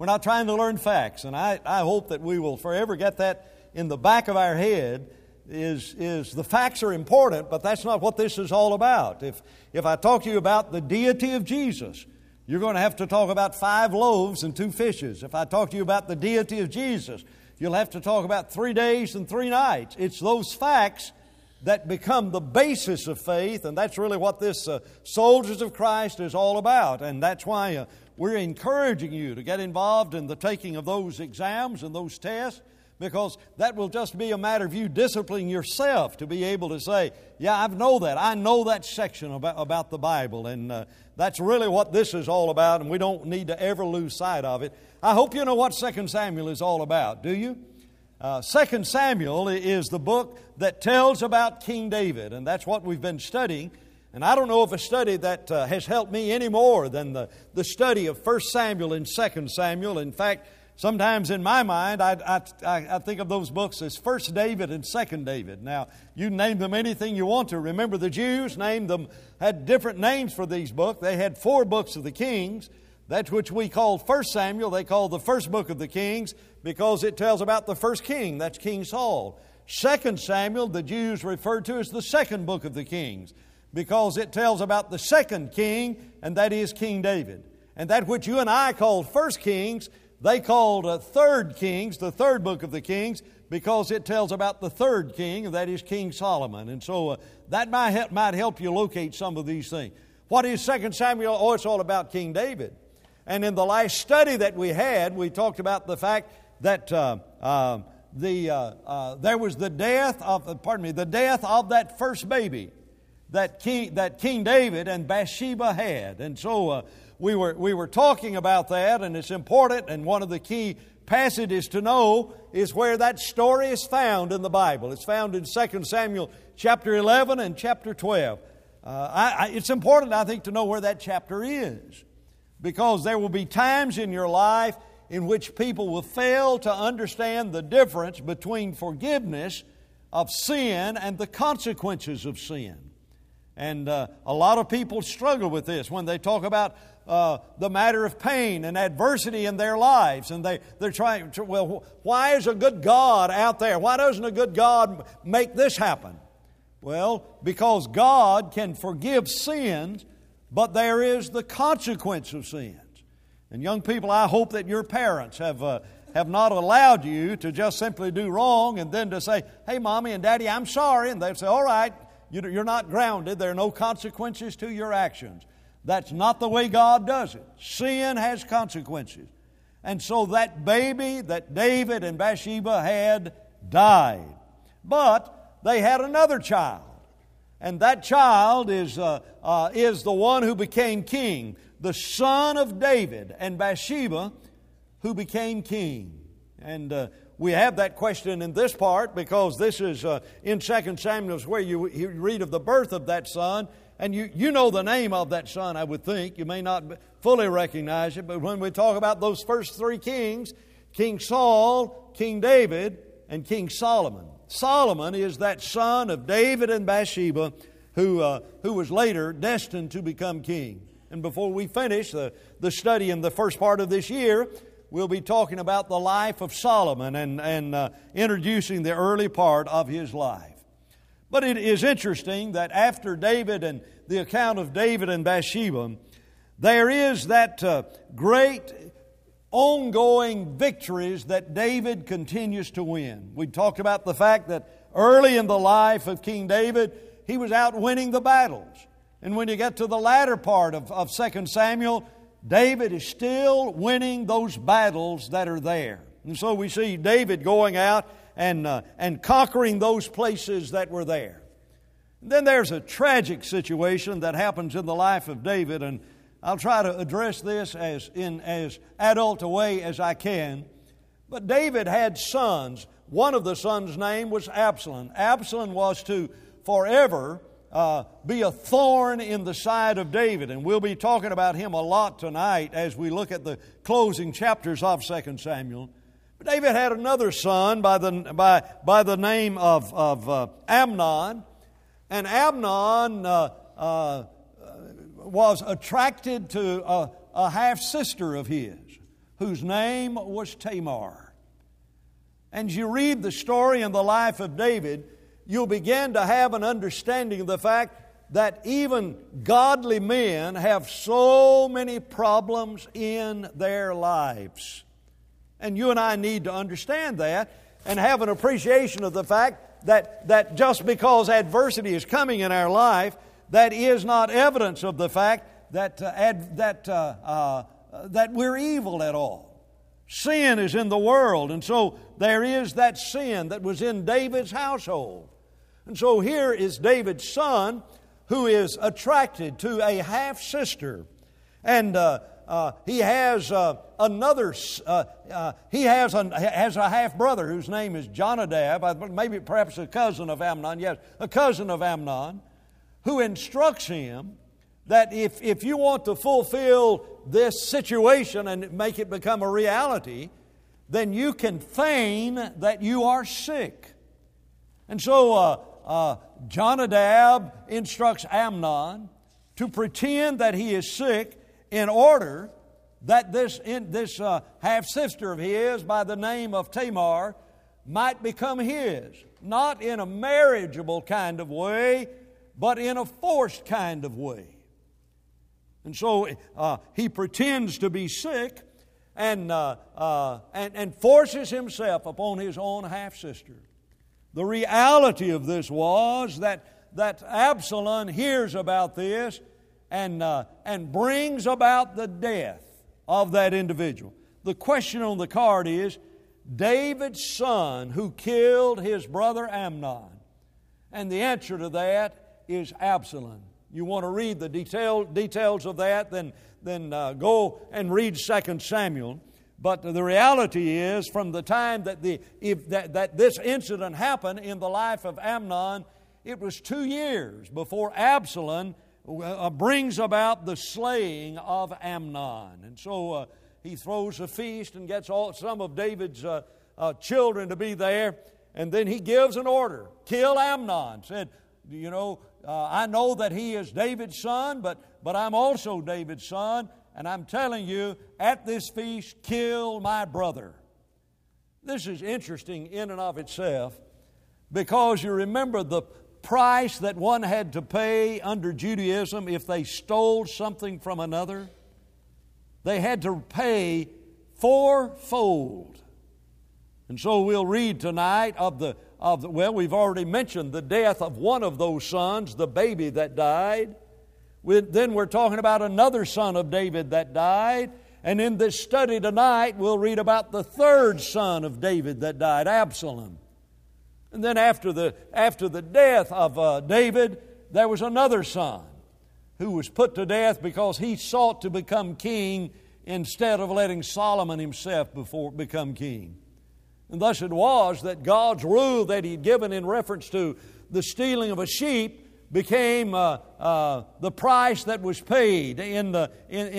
We're not trying to learn facts. And I hope that we will forever get that in the back of our head, is the facts are important, but that's not what this is all about. If I talk to you about the deity of Jesus, you're going to have to talk about 5 loaves and 2 fishes. If I talk to you about the deity of Jesus, you'll have to talk about 3 days and 3 nights. It's those facts that become the basis of faith, and that's really what this Soldiers of Christ is all about. And that's why we're encouraging you to get involved in the taking of those exams and those tests, because that will just be a matter of you disciplining yourself to be able to say, yeah, I know that section about the Bible, and that's really what this is all about, and we don't need to ever lose sight of it. I hope you know what 2 Samuel is all about, do you? 2 Samuel is the book that tells about King David, and that's what we've been studying. And I don't know of a study that has helped me any more than the study of 1 Samuel and 2 Samuel. In fact, sometimes in my mind, I think of those books as 1 David and 2 David. Now, you name them anything you want to. Remember, the Jews had different names for these books. They had 4 books of the Kings. That's which we call 1 Samuel. They call the first book of the Kings because it tells about the first king. That's King Saul. 2 Samuel, the Jews referred to as the second book of the Kings because it tells about the second king, and that is King David. And that which you and I call 1 Kings, they called 3 Kings, the third book of the Kings, because it tells about the third king, and that is King Solomon. And so that might help you locate some of these things. What is 2 Samuel? Oh, it's all about King David. And in the last study that we had, we talked about the fact that there was the death of that first baby that King David and Bathsheba had. And so we were talking about that, and it's important. And one of the key passages to know is where that story is found in the Bible. It's found in 2 Samuel chapter 11 and chapter 12. It's important, I think, to know where that chapter is, because there will be times in your life in which people will fail to understand the difference between forgiveness of sin and the consequences of sin. And a lot of people struggle with this when they talk about the matter of pain and adversity in their lives. And they're trying to, well, why is a good God out there? Why doesn't a good God make this happen? Well, because God can forgive sins, but there is the consequence of sins. And young people, I hope that your parents have not allowed you to just simply do wrong and then to say, hey, Mommy and Daddy, I'm sorry. And they say, all right, you're not grounded. There are no consequences to your actions. That's not the way God does it. Sin has consequences. And so that baby that David and Bathsheba had died. But they had another child. And that child is the one who became king, the son of David and Bathsheba, who became king. And we have that question in this part because this is in 2 Samuel where you read of the birth of that son. And you know the name of that son, I would think. You may not fully recognize it, but when we talk about those first 3 kings, King Saul, King David, and King Solomon. Solomon is that son of David and Bathsheba who was later destined to become king. And before we finish the study in the first part of this year, we'll be talking about the life of Solomon and introducing the early part of his life. But it is interesting that after David and the account of David and Bathsheba, there is that great ongoing victories that David continues to win. We talked about the fact that early in the life of King David, he was out winning the battles. And when you get to the latter part of 2 Samuel, David is still winning those battles that are there. And so we see David going out and conquering those places that were there. And then there's a tragic situation that happens in the life of David, and I'll try to address this as adult a way as I can. But David had sons. One of the sons' name was Absalom. Absalom was to forever be a thorn in the side of David. And we'll be talking about him a lot tonight as we look at the closing chapters of 2 Samuel. But David had another son by the name of Amnon. And Amnon was attracted to a half-sister of his whose name was Tamar. And as you read the story in the life of David, you'll begin to have an understanding of the fact that even godly men have so many problems in their lives. And you and I need to understand that and have an appreciation of the fact that just because adversity is coming in our life, that is not evidence of the fact that we're evil at all. Sin is in the world, and so there is that sin that was in David's household. And so here is David's son who is attracted to a half-sister. And he has another. He has a half-brother whose name is Jonadab, maybe perhaps a cousin of Amnon. Yes, a cousin of Amnon, who instructs him that if you want to fulfill this situation and make it become a reality, then you can feign that you are sick. And so Jonadab instructs Amnon to pretend that he is sick in order that this half-sister of his by the name of Tamar might become his. Not in a marriageable kind of way, but in a forced kind of way. And so he pretends to be sick and forces himself upon his own half-sister. The reality of this was that Absalom hears about this and brings about the death of that individual. The question on the card is, David's son who killed his brother Amnon. And the answer to that is Absalom. You want to read the details of that, then go and read 2 Samuel. But the reality is, from the time that this incident happened in the life of Amnon, it was 2 years before Absalom brings about the slaying of Amnon. And so he throws a feast and gets some of David's children to be there. And then he gives an order, kill Amnon. Said, I know that he is David's son, but I'm also David's son. And I'm telling you, at this feast, kill my brother. This is interesting in and of itself, because you remember the price that one had to pay under Judaism if they stole something from another. They had to pay fourfold. And so we'll read tonight we've already mentioned the death of one of those sons, the baby that died. Then we're talking about another son of David that died. And in this study tonight, we'll read about the third son of David that died, Absalom. And then after the death of David, there was another son who was put to death because he sought to become king instead of letting Solomon himself become king. And thus it was that God's rule that He'd given in reference to the stealing of a sheep became the price that was paid in the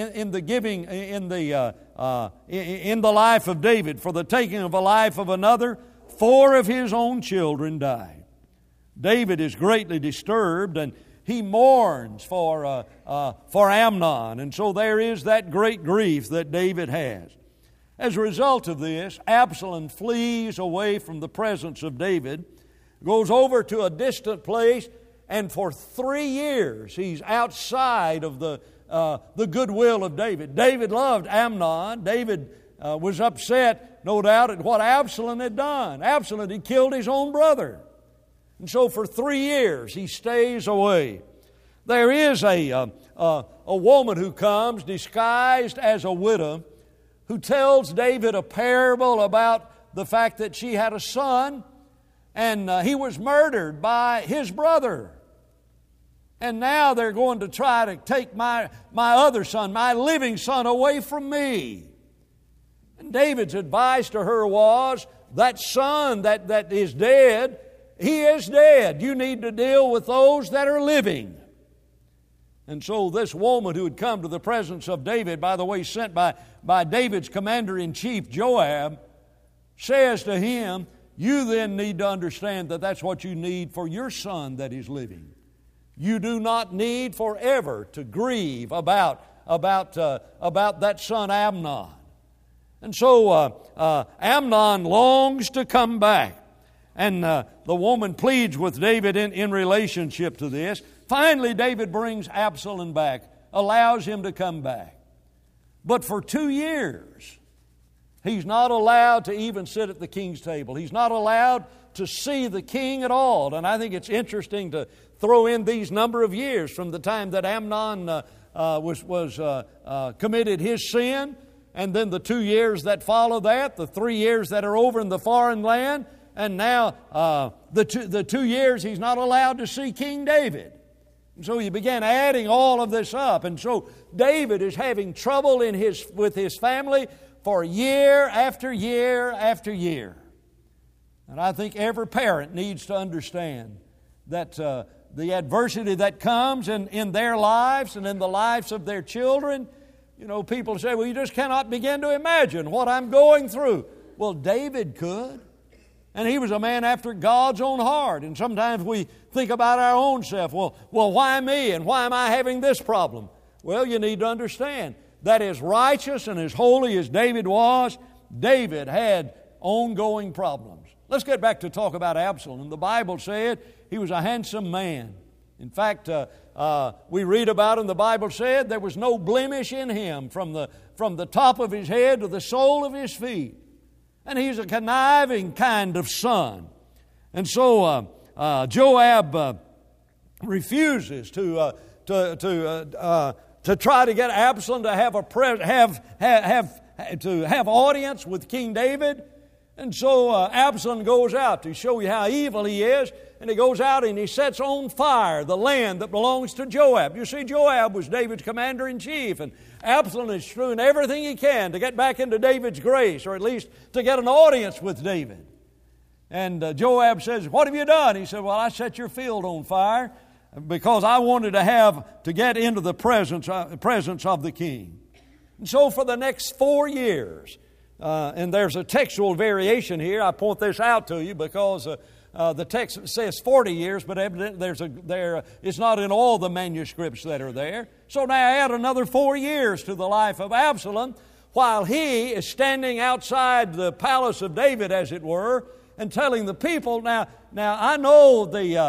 life of David. For the taking of a life of another, 4 of his own children died. David is greatly disturbed, and he mourns for Amnon, and so there is that great grief that David has. As a result of this, Absalom flees away from the presence of David, goes over to a distant place, and for 3 years he's outside of the goodwill of David. David loved Amnon. David was upset, no doubt, at what Absalom had done. Absalom had killed his own brother. And so for 3 years he stays away. There is a woman who comes disguised as a widow who tells David a parable about the fact that she had a son and he was murdered by his brother. And now they're going to try to take my other son, my living son, away from me. And David's advice to her was, that son that is dead, he is dead. You need to deal with those that are living. And so this woman who had come to the presence of David, by the way, sent by David's commander-in-chief, Joab, says to him, you then need to understand that that's what you need for your son that is living. You do not need forever to grieve about that son Amnon. And so Amnon longs to come back. And the woman pleads with David in relationship to this. Finally, David brings Absalom back, allows him to come back. But for 2 years, he's not allowed to even sit at the king's table. He's not allowed to see the king at all. And I think it's interesting to throw in these number of years from the time that Amnon committed his sin, and then the 2 years that follow that, the 3 years that are over in the foreign land, and now the 2 years he's not allowed to see King David. And so you began adding all of this up. And so David is having trouble with his family for year after year after year. And I think every parent needs to understand that the adversity that comes in their lives and in the lives of their children, you know, people say, well, you just cannot begin to imagine what I'm going through. Well, David could. And he was a man after God's own heart. And sometimes we think about our own self. Well, why me? And why am I having this problem? Well, you need to understand that as righteous and as holy as David was, David had ongoing problems. Let's get back to talk about Absalom. The Bible said he was a handsome man. In fact, we read about him, the Bible said there was no blemish in him from the top of his head to the sole of his feet. And he's a conniving kind of son. And so Joab refuses to try to get Absalom to have audience with King David. And so Absalom goes out to show you how evil he is. And he goes out and he sets on fire the land that belongs to Joab. You see, Joab was David's commander-in-chief, and Absalom is doing everything he can to get back into David's grace, or at least to get an audience with David. And Joab says, what have you done? He said, well, I set your field on fire because I wanted to get into the presence of the king. And so for the next 4 years, and there's a textual variation here. I point this out to you because the text says 40 years, but evidently it's not in all the manuscripts that are there. So now add another 4 years to the life of Absalom while he is standing outside the palace of David, as it were, and telling the people, now I know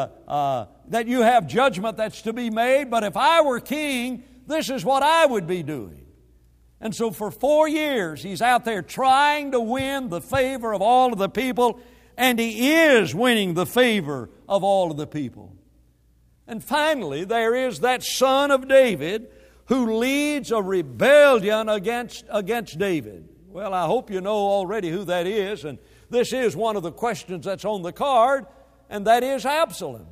that you have judgment that's to be made, but if I were king, this is what I would be doing. And so for 4 years, he's out there trying to win the favor of all of the people, and he is winning the favor of all of the people. And finally, there is that son of David who leads a rebellion against David. Well, I hope you know already who that is, and this is one of the questions that's on the card, and that is Absalom.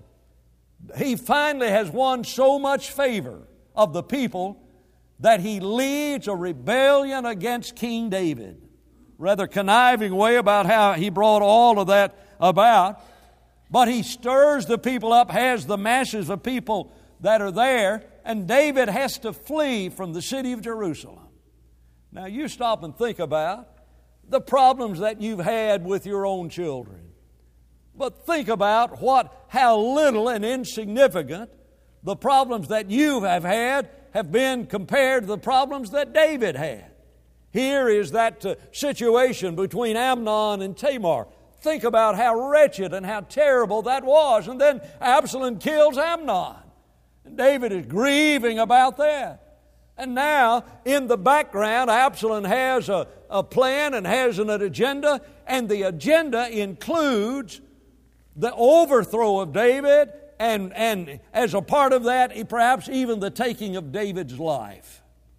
He finally has won so much favor of the people that he leads a rebellion against King David. Rather conniving way about how he brought all of that about. But he stirs the people up, has the masses of people that are there, and David has to flee from the city of Jerusalem. Now you stop and think about the problems that you've had with your own children. But think about how little and insignificant the problems that you have had have been compared to the problems that David had. Here is that situation between Amnon and Tamar. Think about how wretched and how terrible that was. And then Absalom kills Amnon. And David is grieving about that. And now, in the background, Absalom has a plan and has an agenda. And the agenda includes the overthrow of David, and as a part of that, perhaps even the taking of David's life.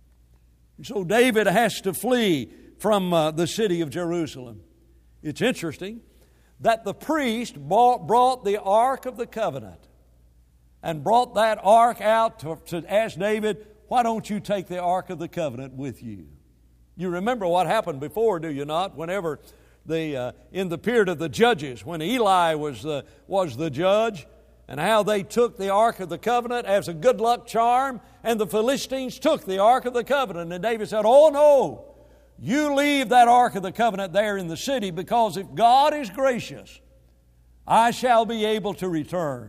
So David has to flee from the city of Jerusalem. It's interesting that the priest brought the Ark of the Covenant and brought that Ark out to ask David, why don't you take the Ark of the Covenant with you? You remember what happened before, do you not? Whenever in the period of the judges, when Eli was the judge, and how they took the Ark of the Covenant as a good luck charm, and the Philistines took the Ark of the Covenant. And David said, oh no, you leave that Ark of the Covenant there in the city, because if God is gracious, I shall be able to return.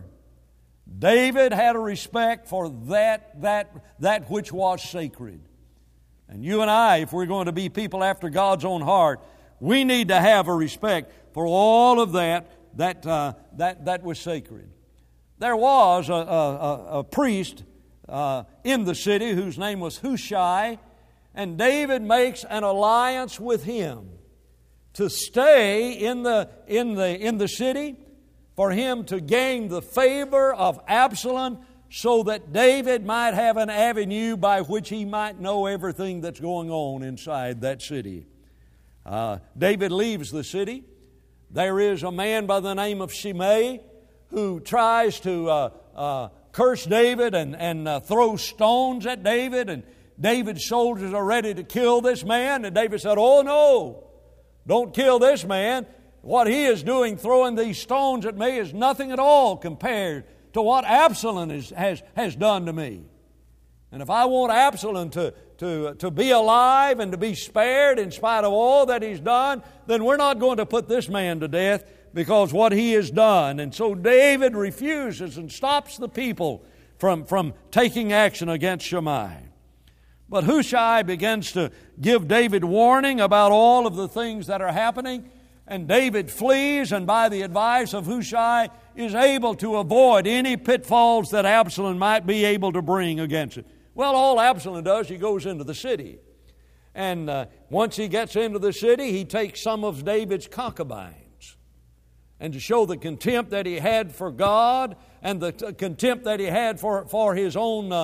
David had a respect for that which was sacred. And you and I, if we're going to be people after God's own heart, we need to have a respect for all of that was sacred. There was a priest in the city whose name was Hushai, and David makes an alliance with him to stay in the city, for him to gain the favor of Absalom, so that David might have an avenue by which he might know everything that's going on inside that city. David leaves the city. There is a man by the name of Shimei who tries to curse David and throw stones at David, and David's soldiers are ready to kill this man, and David said, "Oh no, don't kill this man. What he is doing, throwing these stones at me, is nothing at all compared to what Absalom has done to me. And if I want Absalom to be alive and to be spared in spite of all that he's done, then we're not going to put this man to death because what he has done." And so David refuses and stops the people from taking action against Shimei. But Hushai begins to give David warning about all of the things that are happening. And David flees, and by the advice of Hushai is able to avoid any pitfalls that Absalom might be able to bring against it. Well, all Absalom does, he goes into the city. And once he gets into the city, he takes some of David's concubines. And to show the contempt that he had for God and the contempt that he had for his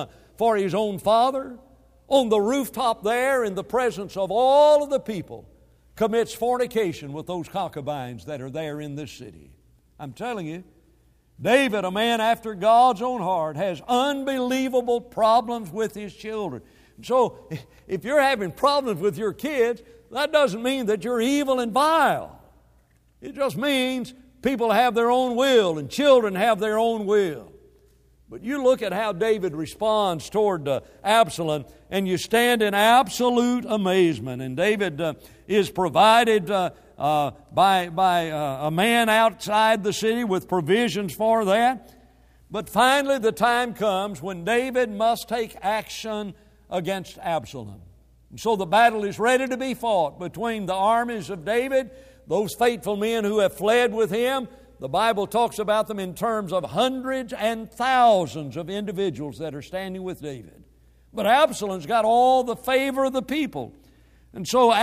own father, on the rooftop there, in the presence of all of the people, commits fornication with those concubines that are there in this city. I'm telling you, David, a man after God's own heart, has unbelievable problems with his children. So if you're having problems with your kids, that doesn't mean that you're evil and vile. It just means people have their own will and children have their own will. But you look at how David responds toward Absalom, and you stand in absolute amazement. And David is provided by a man outside the city with provisions for that. But finally the time comes when David must take action against Absalom. And so the battle is ready to be fought between the armies of David, those faithful men who have fled with him. The Bible talks about them in terms of hundreds and thousands of individuals that are standing with David. But Absalom's got all the favor of the people. And so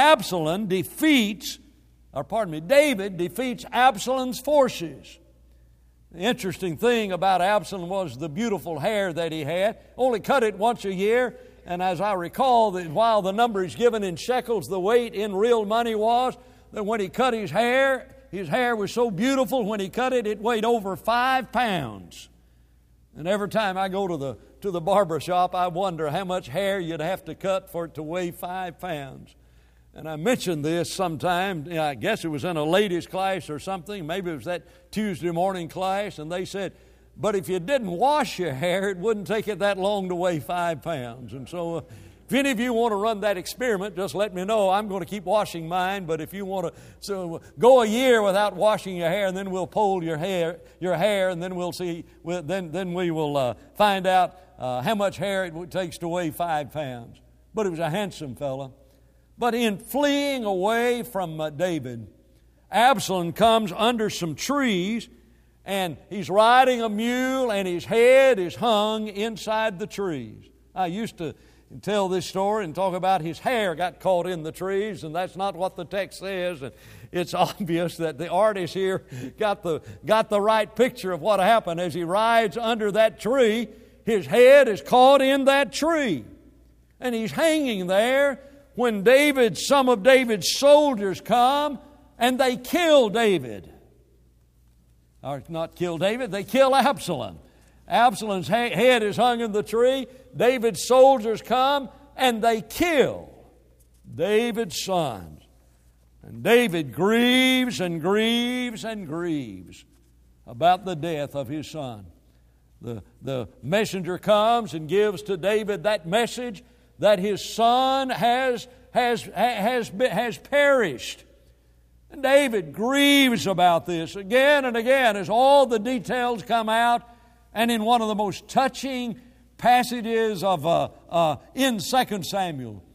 David defeats Absalom's forces. The interesting thing about Absalom was the beautiful hair that he had. Only cut it once a year. And as I recall, that while the number is given in shekels, the weight in real money was that when he cut his hair was so beautiful, when he cut it, it weighed over 5 pounds. And every time I go to the barber shop, I wonder how much hair you'd have to cut for it to weigh 5 pounds. And I mentioned this sometime, I guess it was in a ladies' class or something, maybe it was that Tuesday morning class, and they said, but if you didn't wash your hair, it wouldn't take it that long to weigh 5 pounds. And so if any of you want to run that experiment, just let me know. I'm going to keep washing mine, but if you want to go a year without washing your hair, and then we'll poll your hair, and then we'll see. Then we will find out how much hair it takes to weigh 5 pounds. But it was a handsome fellow. But in fleeing away from David, Absalom comes under some trees, and he's riding a mule, and his head is hung inside the trees. I used to tell this story and talk about his hair got caught in the trees, and that's not what the text says. And it's obvious that the artist here got the right picture of what happened. As he rides under that tree, his head is caught in that tree, and he's hanging there when some of David's soldiers come and they kill David. Or not kill David, they kill Absalom. Absalom's head is hung in the tree. David's soldiers come and they kill David's sons. And David grieves and grieves and grieves about the death of his son. The messenger comes and gives to David that message that his son has perished. And David grieves about this again and again as all the details come out. And in one of the most touching passages in 2 Samuel,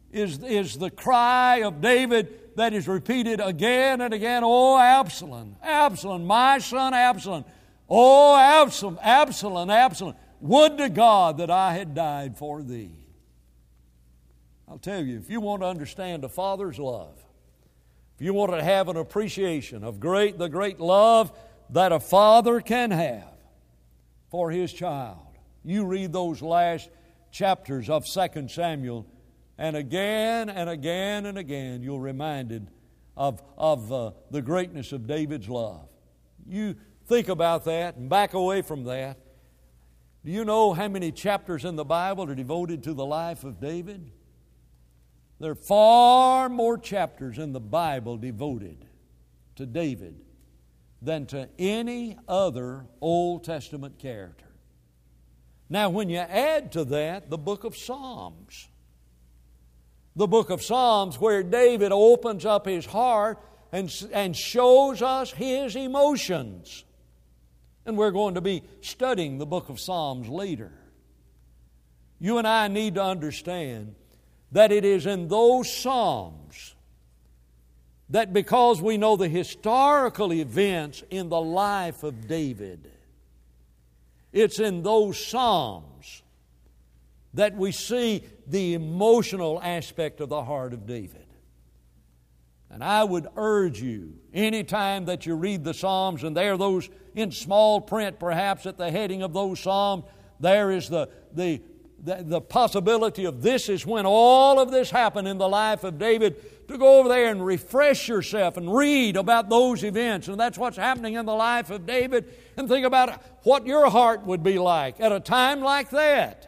is the cry of David that is repeated again and again. Oh, Absalom, Absalom, my son Absalom. Oh, Absalom, Absalom, Absalom. Would to God that I had died for thee. I'll tell you, if you want to understand a father's love, if you want to have an appreciation of the great love that a father can have for his child, you read those last chapters of 2 Samuel, and again and again and again you're reminded of the greatness of David's love. You think about that and back away from that. Do you know how many chapters in the Bible are devoted to the life of David? There are far more chapters in the Bible devoted to David than to any other Old Testament character. Now, when you add to that the book of Psalms, the book of Psalms where David opens up his heart and shows us his emotions. And we're going to be studying the book of Psalms later. You and I need to understand that it is in those Psalms that, because we know the historical events in the life of David, it's in those Psalms that we see the emotional aspect of the heart of David. And I would urge you, anytime that you read the Psalms, and there are those in small print perhaps at the heading of those Psalms, there is the possibility of this is when all of this happened in the life of David, to go over there and refresh yourself and read about those events. And that's what's happening in the life of David. And think about what your heart would be like at a time like that.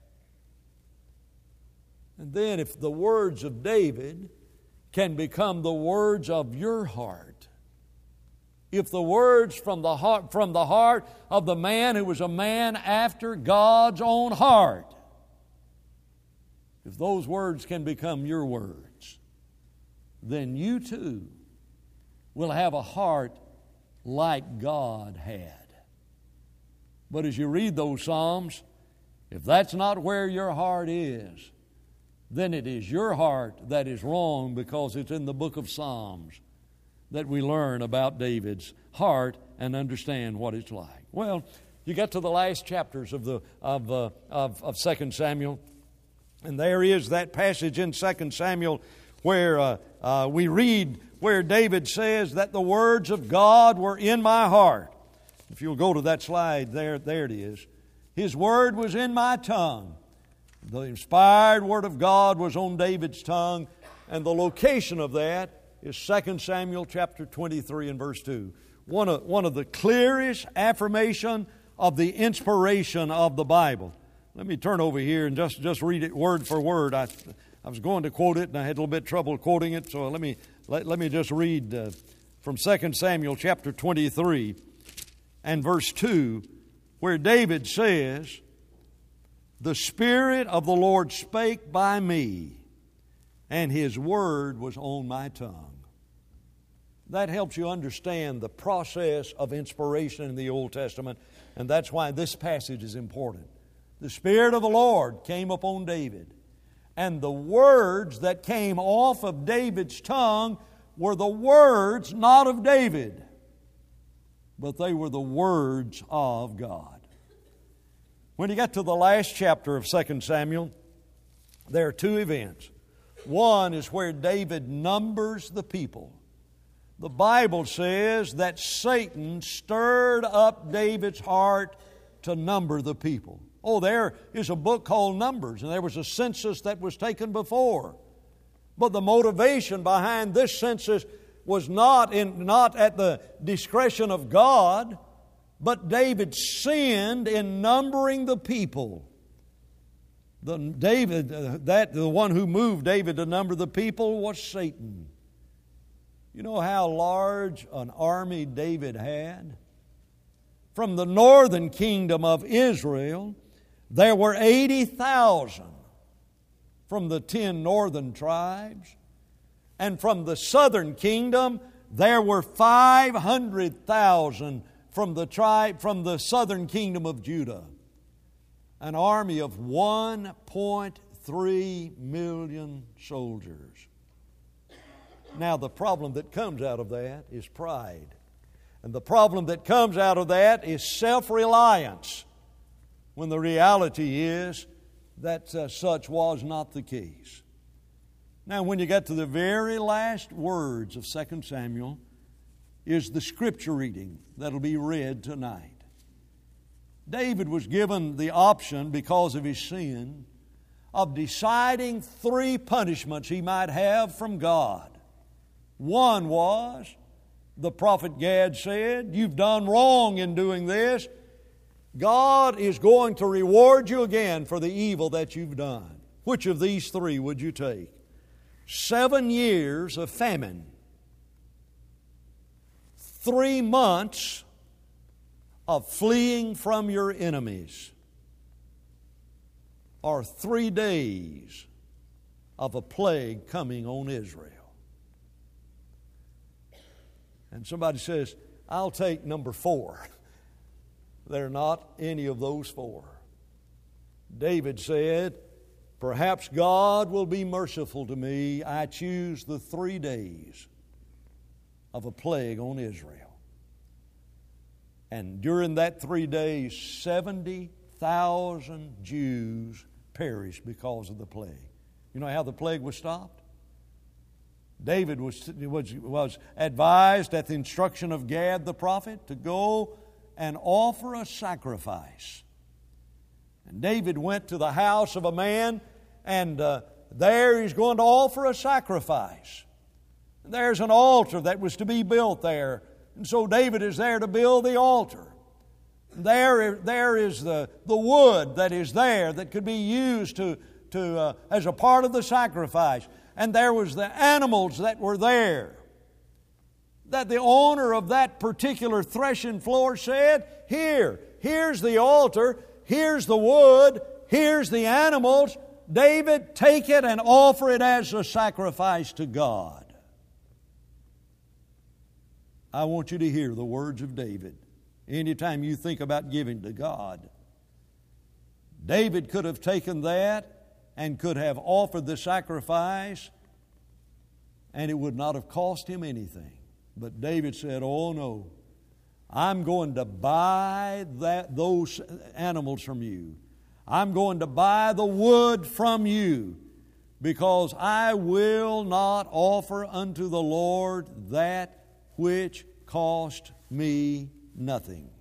And then if the words of David can become the words of your heart, if the words from the heart of the man who was a man after God's own heart, if those words can become your words, then you too will have a heart like God had. But as you read those Psalms, if that's not where your heart is, then it is your heart that is wrong, because it's in the book of Psalms that we learn about David's heart and understand what it's like. Well, you get to the last chapters of 2 Samuel, and there is that passage in 2 Samuel where we read where David says that the words of God were in my heart. If you'll go to that slide, there it is. His word was in my tongue. The inspired Word of God was on David's tongue, and the location of that is 2 Samuel chapter 23 and verse 2. One of the clearest affirmation of the inspiration of the Bible. Let me turn over here and just read it word for word. I was going to quote it, and I had a little bit of trouble quoting it, so let me just read from 2 Samuel chapter 23 and verse 2, where David says, "The Spirit of the Lord spake by me, and His word was on my tongue." That helps you understand the process of inspiration in the Old Testament, and that's why this passage is important. The Spirit of the Lord came upon David, and the words that came off of David's tongue were the words not of David, but they were the words of God. When you get to the last chapter of 2 Samuel, there are two events. One is where David numbers the people. The Bible says that Satan stirred up David's heart to number the people. Oh, there is a book called Numbers, and there was a census that was taken before. But the motivation behind this census was not at the discretion of God, but David sinned in numbering the people. The one who moved David to number the people was Satan. You know how large an army David had? From the northern kingdom of Israel, there were 80,000 from the 10 northern tribes. And from the southern kingdom, there were 500,000 from the southern kingdom of Judah. An army of 1.3 3 million soldiers. Now, the problem that comes out of that is pride. And the problem that comes out of that is self-reliance, when the reality is that such was not the case. Now, when you get to the very last words of 2 Samuel, is the scripture reading that'll be read tonight. David was given the option, because of his sin, of deciding 3 punishments he might have from God. One was, the prophet Gad said, "You've done wrong in doing this. God is going to reward you again for the evil that you've done." Which of these 3 would you take? 7 years of famine, 3 months of fleeing from your enemies, or 3 days of a plague coming on Israel? And somebody says, "I'll take number 4. They're not any of those 4. David said, "Perhaps God will be merciful to me. I choose the 3 days of a plague on Israel." And during that 3 days, 70,000 Jews perished because of the plague. You know how the plague was stopped? David was advised at the instruction of Gad the prophet to go and offer a sacrifice. And David went to the house of a man, and there he's going to offer a sacrifice. And there's an altar that was to be built there. And so David is there to build the altar. There is the wood that is there that could be used as a part of the sacrifice. And there was the animals that were there. That the owner of that particular threshing floor said, here's the altar, here's the wood, here's the animals. David, take it and offer it as a sacrifice to God. I want you to hear the words of David anytime you think about giving to God. David could have taken that and could have offered the sacrifice, and it would not have cost him anything. But David said, "Oh no, I'm going to buy those animals from you. I'm going to buy the wood from you, because I will not offer unto the Lord that which cost me nothing."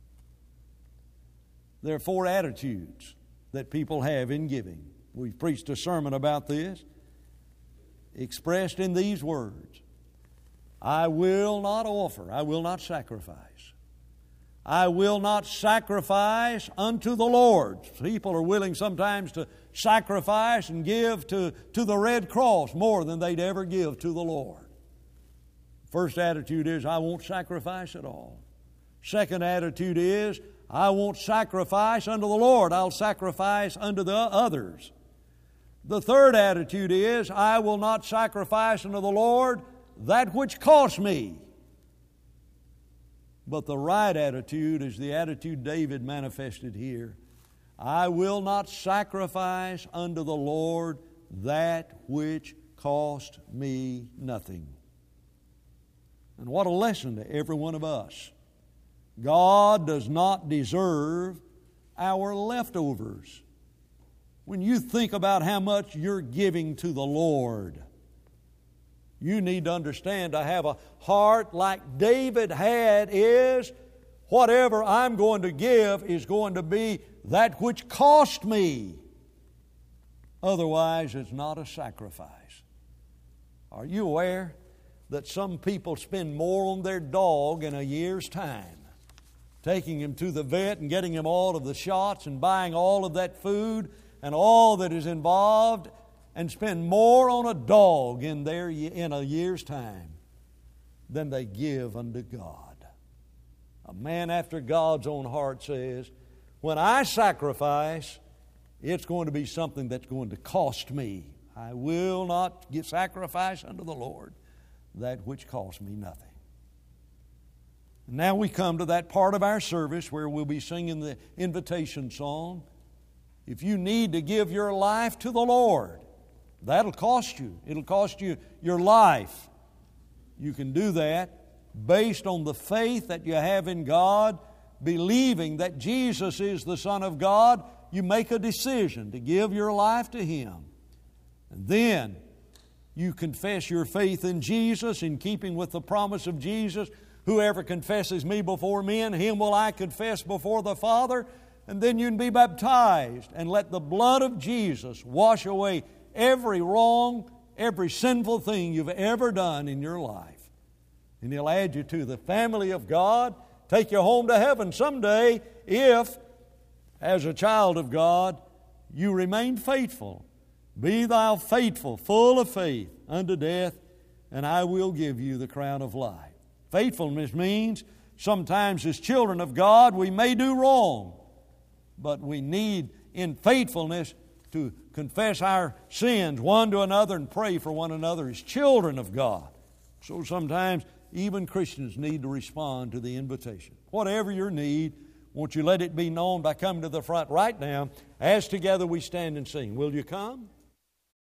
There are 4 attitudes that people have in giving. We've preached a sermon about this, expressed in these words: I will not offer, I will not sacrifice. I will not sacrifice unto the Lord. People are willing sometimes to sacrifice and give to the Red Cross more than they'd ever give to the Lord. First attitude is, I won't sacrifice at all. Second attitude is, I won't sacrifice unto the Lord. I'll sacrifice unto the others. The third attitude is, I will not sacrifice unto the Lord that which costs me. But the right attitude is the attitude David manifested here. I will not sacrifice unto the Lord that which cost me nothing. And what a lesson to every one of us. God does not deserve our leftovers. When you think about how much you're giving to the Lord, you need to understand, to have a heart like David had is, whatever I'm going to give is going to be that which cost me. Otherwise, it's not a sacrifice. Are you aware that some people spend more on their dog in a year's time, taking him to the vet and getting him all of the shots and buying all of that food and all that is involved, and spend more on a dog in a year's time than they give unto God? A man after God's own heart says, when I sacrifice, it's going to be something that's going to cost me. I will not sacrifice unto the Lord that which costs me nothing. Now we come to that part of our service where we'll be singing the invitation song. if you need to give your life to the Lord, that'll cost you. It'll cost you your life. You can do that based on the faith that you have in God, believing that Jesus is the Son of God. You make a decision to give your life to Him. And then you confess your faith in Jesus in keeping with the promise of Jesus. Whoever confesses me before men, him will I confess before the Father. And then you can be baptized and let the blood of Jesus wash away every wrong, every sinful thing you've ever done in your life. And He'll add you to the family of God, take you home to heaven someday if, as a child of God, you remain faithful. Be thou faithful, full of faith, unto death, and I will give you the crown of life. Faithfulness means sometimes as children of God we may do wrong, but we need in faithfulness to confess our sins one to another and pray for one another as children of God. So sometimes even Christians need to respond to the invitation. Whatever your need, won't you let it be known by coming to the front right now as together we stand and sing. Will you come?